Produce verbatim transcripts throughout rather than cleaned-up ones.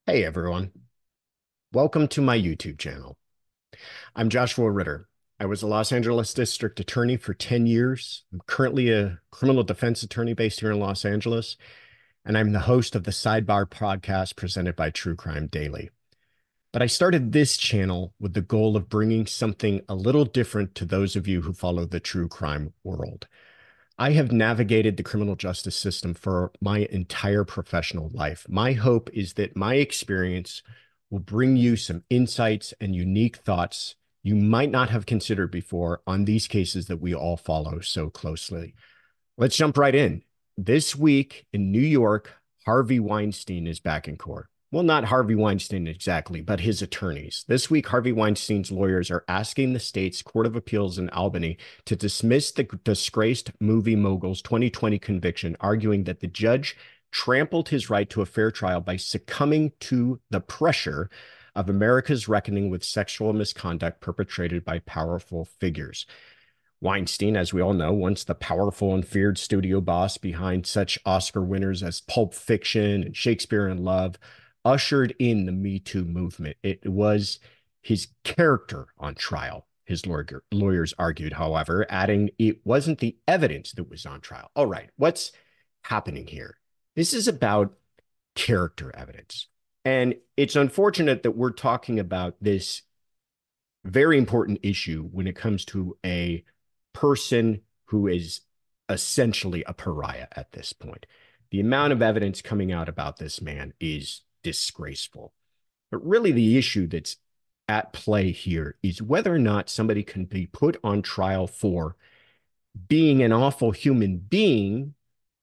Hey everyone, welcome to my YouTube channel. I'm Joshua Ritter. I was a Los Angeles District Attorney for ten years. I'm currently a criminal defense attorney based here in Los Angeles, and I'm the host of the Sidebar podcast presented by True Crime Daily. But I started this channel with the goal of bringing something a little different to those of you who follow the true crime world. I have navigated the criminal justice system for my entire professional life. My hope is that my experience will bring you some insights and unique thoughts you might not have considered before on these cases that we all follow so closely. Let's jump right in. This week in New York, Harvey Weinstein is back in court. Well, not Harvey Weinstein exactly, but his attorneys. This week, Harvey Weinstein's lawyers are asking the state's Court of Appeals in Albany to dismiss the disgraced movie mogul's twenty twenty conviction, arguing that the judge trampled his right to a fair trial by succumbing to the pressure of America's reckoning with sexual misconduct perpetrated by powerful figures. Weinstein, as we all know, once the powerful and feared studio boss behind such Oscar winners as Pulp Fiction and Shakespeare in Love, ushered in the Me Too movement. It was his character on trial, his lawyer, lawyers argued, however, adding it wasn't the evidence that was on trial. All right, what's happening here? This is about character evidence. And it's unfortunate that we're talking about this very important issue when it comes to a person who is essentially a pariah at this point. The amount of evidence coming out about this man is disgraceful. But really, the issue that's at play here is whether or not somebody can be put on trial for being an awful human being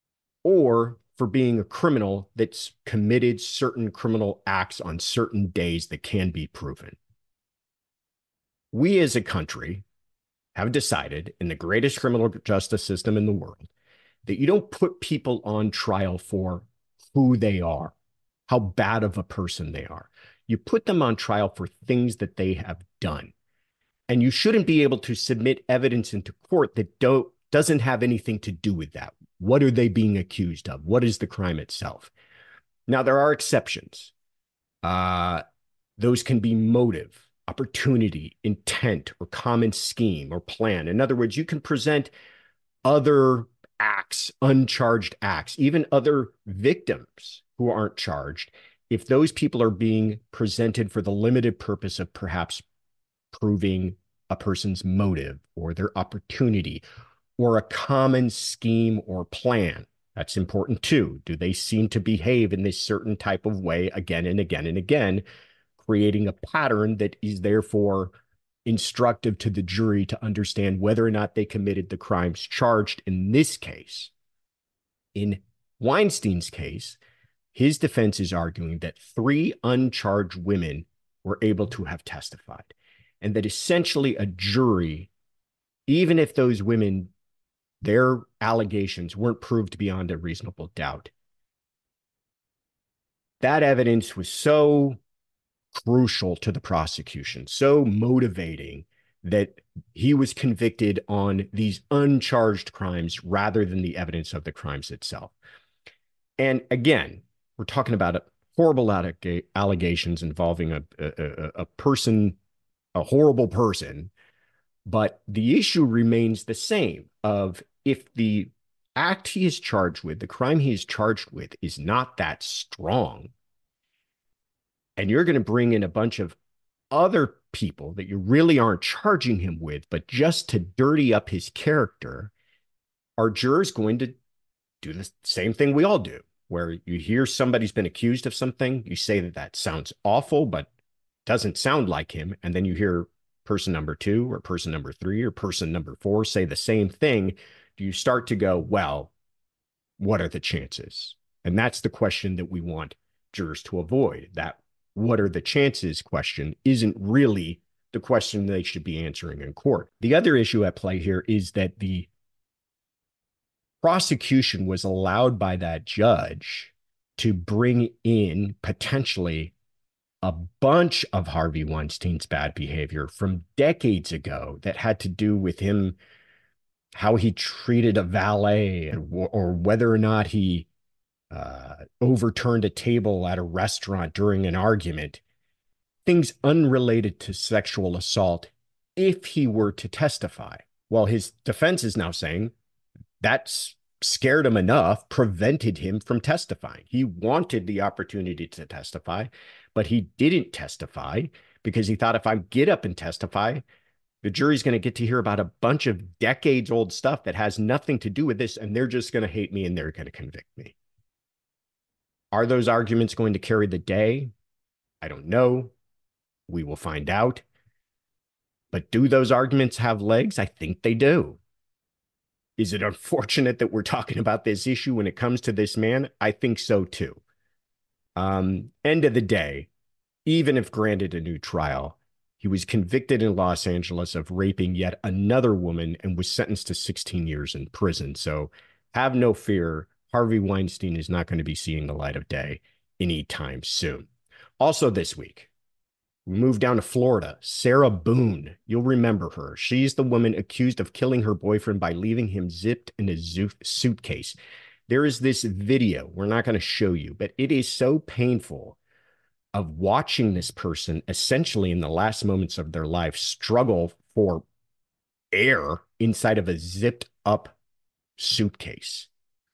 or for being a criminal that's committed certain criminal acts on certain days that can be proven. We as a country have decided in the greatest criminal justice system in the world that you don't put people on trial for who they are, how bad of a person they are. You put them on trial for things that they have done. And you shouldn't be able to submit evidence into court that don't, doesn't have anything to do with that. What are they being accused of? What is the crime itself? Now, there are exceptions. Uh, those can be motive, opportunity, intent, or common scheme or plan. In other words, you can present other acts, uncharged acts, even other victims who aren't charged, if those people are being presented for the limited purpose of perhaps proving a person's motive or their opportunity or a common scheme or plan. That's important too. Do they seem to behave in this certain type of way again and again and again, creating a pattern that is therefore instructive to the jury to understand whether or not they committed the crimes charged in this case. In Weinstein's case, his defense is arguing that three uncharged women were able to have testified, and that essentially a jury, even if those women, their allegations weren't proved beyond a reasonable doubt, that evidence was so crucial to the prosecution, so motivating that he was convicted on these uncharged crimes rather than the evidence of the crimes itself. And again, we're talking about horrible allegations involving a, a, a person, a horrible person, but the issue remains the same of if the act he is charged with, the crime he is charged with is not that strong, and you're going to bring in a bunch of other people that you really aren't charging him with, but just to dirty up his character, are jurors going to do the same thing we all do, where you hear somebody's been accused of something, you say that that sounds awful, but doesn't sound like him, and then you hear person number two or person number three or person number four say the same thing, do you start to go, well, what are the chances? And that's the question that we want jurors to avoid. That what are the chances question isn't really the question they should be answering in court. The other issue at play here is that the prosecution was allowed by that judge to bring in potentially a bunch of Harvey Weinstein's bad behavior from decades ago that had to do with him, how he treated a valet, or, or whether or not he uh, overturned a table at a restaurant during an argument, things unrelated to sexual assault, if he were to testify. Well, his defense is now saying that's scared him enough, prevented him from testifying. He wanted the opportunity to testify, but he didn't testify because he thought, if I get up and testify, the jury's going to get to hear about a bunch of decades old stuff that has nothing to do with this, and they're just going to hate me and they're going to convict me. Are those arguments going to carry the day? I don't know. We will find out. But do those arguments have legs? I think they do. Is it unfortunate that we're talking about this issue when it comes to this man? I think so too. Um, end of the day, even if granted a new trial, he was convicted in Los Angeles of raping yet another woman and was sentenced to sixteen years in prison. So have no fear. Harvey Weinstein is not going to be seeing the light of day anytime soon. Also this week, we moved down to Florida. Sarah Boone, you'll remember her. She's the woman accused of killing her boyfriend by leaving him zipped in a suitcase. There is this video we're not going to show you, but it is so painful of watching this person essentially in the last moments of their life struggle for air inside of a zipped up suitcase.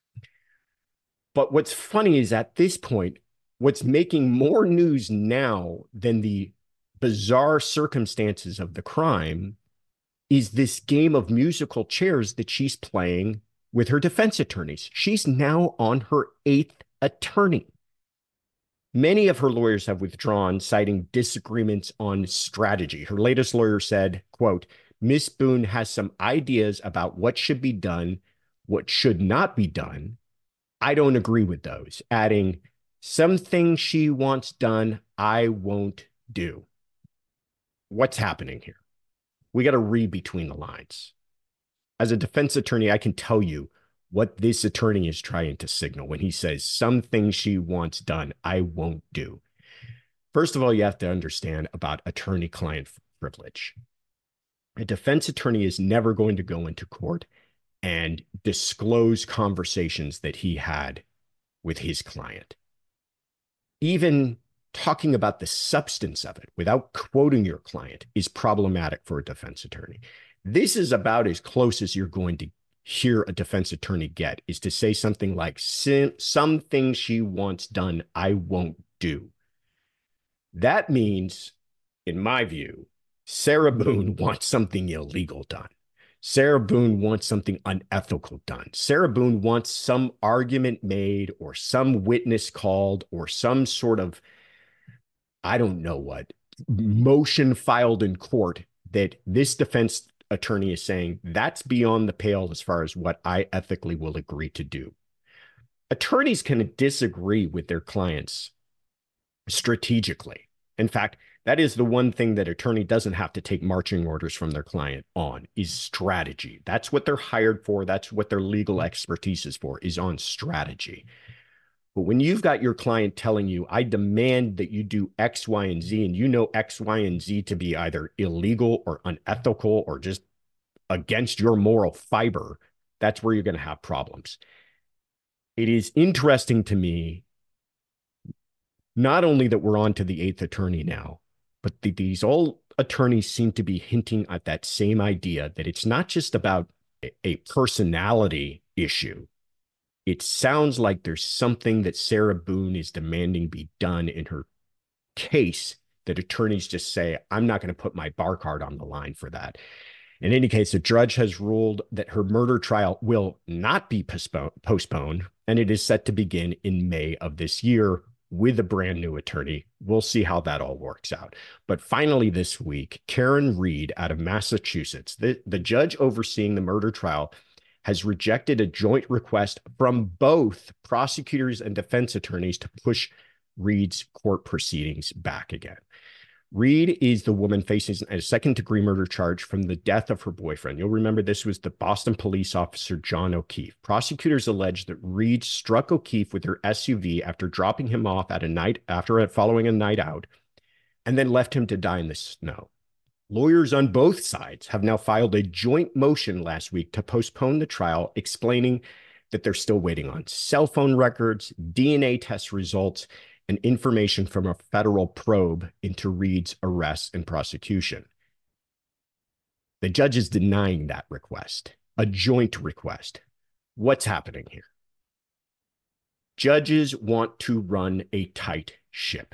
But what's funny is at this point, what's making more news now than the bizarre circumstances of the crime is this game of musical chairs that she's playing with her defense attorneys. She's now on her eighth attorney. Many of her lawyers have withdrawn, citing disagreements on strategy. Her latest lawyer said, quote, Miss Boone has some ideas about what should be done, what should not be done. I don't agree with those, adding, some things she wants done, I won't do. What's happening here? We got to read between the lines. As a defense attorney, I can tell you what this attorney is trying to signal when he says some things she wants done, I won't do. First of all, you have to understand about attorney-client privilege. A defense attorney is never going to go into court and disclose conversations that he had with his client. Even talking about the substance of it without quoting your client is problematic for a defense attorney. This is about as close as you're going to hear a defense attorney get, is to say something like, some things she wants done, I won't do. That means, in my view, Sarah Boone wants something illegal done. Sarah Boone wants something unethical done. Sarah Boone wants some argument made or some witness called or some sort of, I don't know what, motion filed in court that this defense attorney is saying that's beyond the pale as far as what I ethically will agree to do. Attorneys can disagree with their clients strategically. In fact, that is the one thing that attorney doesn't have to take marching orders from their client on, is strategy. That's what they're hired for. That's what their legal expertise is for, is on strategy. But when you've got your client telling you, I demand that you do X, Y, and Z, and you know X, Y, and Z to be either illegal or unethical or just against your moral fiber, that's where you're going to have problems. It is interesting to me, not only that we're on to the eighth attorney now, but the, these all attorneys seem to be hinting at that same idea that it's not just about a, a personality issue. It sounds like there's something that Sarah Boone is demanding be done in her case that attorneys just say, I'm not going to put my bar card on the line for that. In any case, the judge has ruled that her murder trial will not be postponed, and it is set to begin in May of this year with a brand new attorney. We'll see how that all works out. But finally this week, Karen Reed out of Massachusetts, the, the judge overseeing the murder trial, has rejected a joint request from both prosecutors and defense attorneys to push Reed's court proceedings back again. Reed is the woman facing a second-degree murder charge from the death of her boyfriend. You'll remember this was the Boston police officer, John O'Keefe. Prosecutors allege that Reed struck O'Keefe with her S U V after dropping him off at a night after following a night out, and then left him to die in the snow. Lawyers on both sides have now filed a joint motion last week to postpone the trial, explaining that they're still waiting on cell phone records, D N A test results, and information from a federal probe into Reed's arrest and prosecution. The judge is denying that request, a joint request. What's happening here? Judges want to run a tight ship.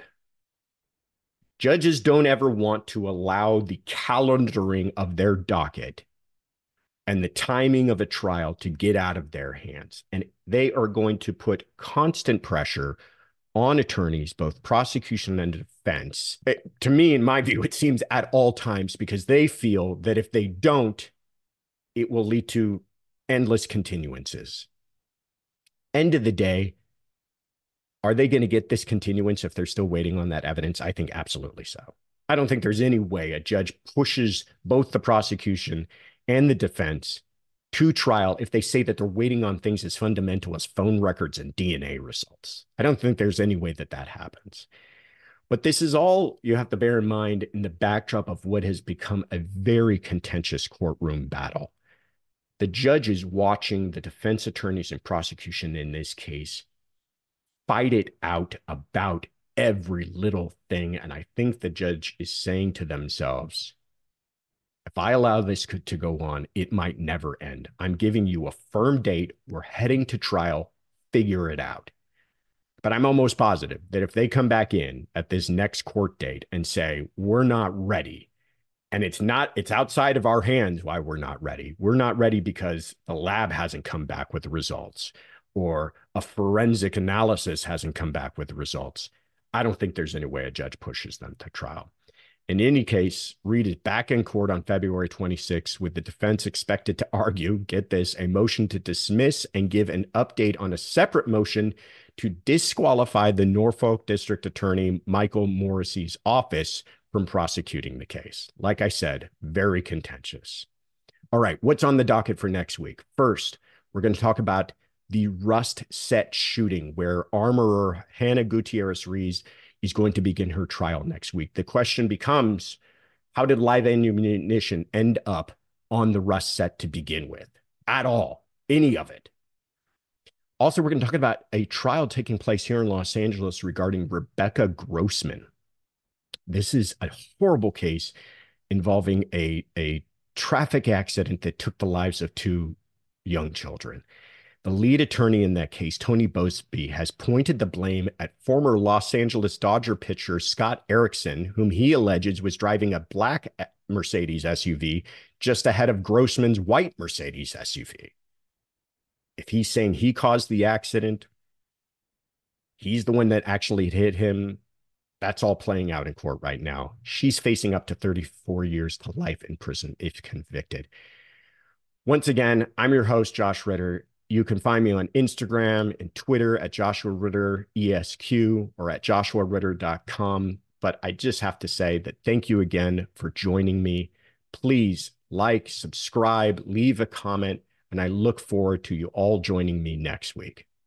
Judges don't ever want to allow the calendaring of their docket and the timing of a trial to get out of their hands. And they are going to put constant pressure on attorneys, both prosecution and defense. It, to me, in my view, it seems at all times, because they feel that if they don't, it will lead to endless continuances. End of the day, are they going to get this continuance if they're still waiting on that evidence? I think absolutely so. I don't think there's any way a judge pushes both the prosecution and the defense to trial if they say that they're waiting on things as fundamental as phone records and D N A results. I don't think there's any way that that happens. But this is all you have to bear in mind in the backdrop of what has become a very contentious courtroom battle. The judge is watching the defense attorneys and prosecution in this case fight it out about every little thing. And I think the judge is saying to themselves, if I allow this to go on, it might never end. I'm giving you a firm date. We're heading to trial. Figure it out. But I'm almost positive that if they come back in at this next court date and say, we're not ready, and it's not, it's outside of our hands why we're not ready. We're not ready because the lab hasn't come back with the results, or a forensic analysis hasn't come back with the results. I don't think there's any way a judge pushes them to trial. In any case, Reed is back in court on February twenty-sixth, with the defense expected to argue, get this, a motion to dismiss and give an update on a separate motion to disqualify the Norfolk District Attorney Michael Morrissey's office from prosecuting the case. Like I said, very contentious. All right, what's on the docket for next week? First, we're going to talk about the Rust Set shooting, where armorer Hannah Gutierrez-Reed is going to begin her trial next week. The question becomes, how did live ammunition end up on the Rust Set to begin with? At all, any of it. Also, we're going to talk about a trial taking place here in Los Angeles regarding Rebecca Grossman. This is a horrible case involving a, a traffic accident that took the lives of two young children. The lead attorney in that case, Tony Bosby, has pointed the blame at former Los Angeles Dodger pitcher Scott Erickson, whom he alleges was driving a black Mercedes S U V just ahead of Grossman's white Mercedes S U V. If he's saying he caused the accident, he's the one that actually hit him, that's all playing out in court right now. She's facing up to thirty-four years to life in prison if convicted. Once again, I'm your host, Josh Ritter. You can find me on Instagram and Twitter at Joshua Ritter E S Q or at joshua ritter dot com. But I just have to say that thank you again for joining me. Please like, subscribe, leave a comment, and I look forward to you all joining me next week.